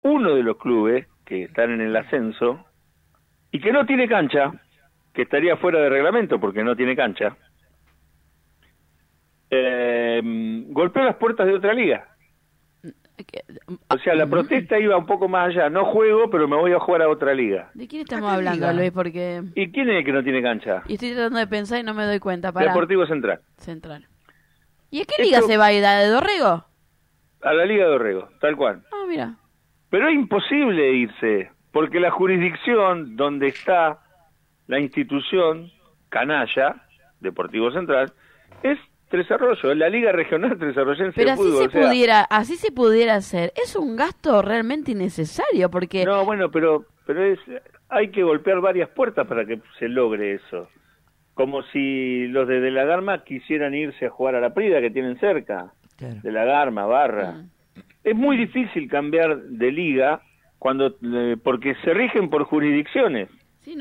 uno de los clubes que están en el ascenso y que no tiene cancha, que estaría fuera de reglamento porque no tiene cancha, golpeó las puertas de otra liga. O sea, la protesta iba un poco más allá. No juego, pero me voy a jugar a otra liga. ¿De quién estamos hablando, Luis? Porque... ¿Y quién es el que no tiene cancha? Y estoy tratando de pensar y no me doy cuenta. Para Deportivo Central. Central. ¿Y a qué liga se va a ir? ¿A de Dorrego? A la Liga de Dorrego, tal cual. Ah, mira. Pero es imposible irse, porque la jurisdicción donde está la institución canalla, Deportivo Central, es Tres Arroyos, es la Liga Regional Tres Arroyense Pero de así fútbol. así se pudiera hacer. Es un gasto realmente innecesario, porque... No, bueno, pero hay que golpear varias puertas para que se logre eso. Como si los de la Garma quisieran irse a jugar a la Prida que tienen cerca. Claro. De la Garma, Barra. Es muy difícil cambiar de liga porque se rigen por jurisdicciones.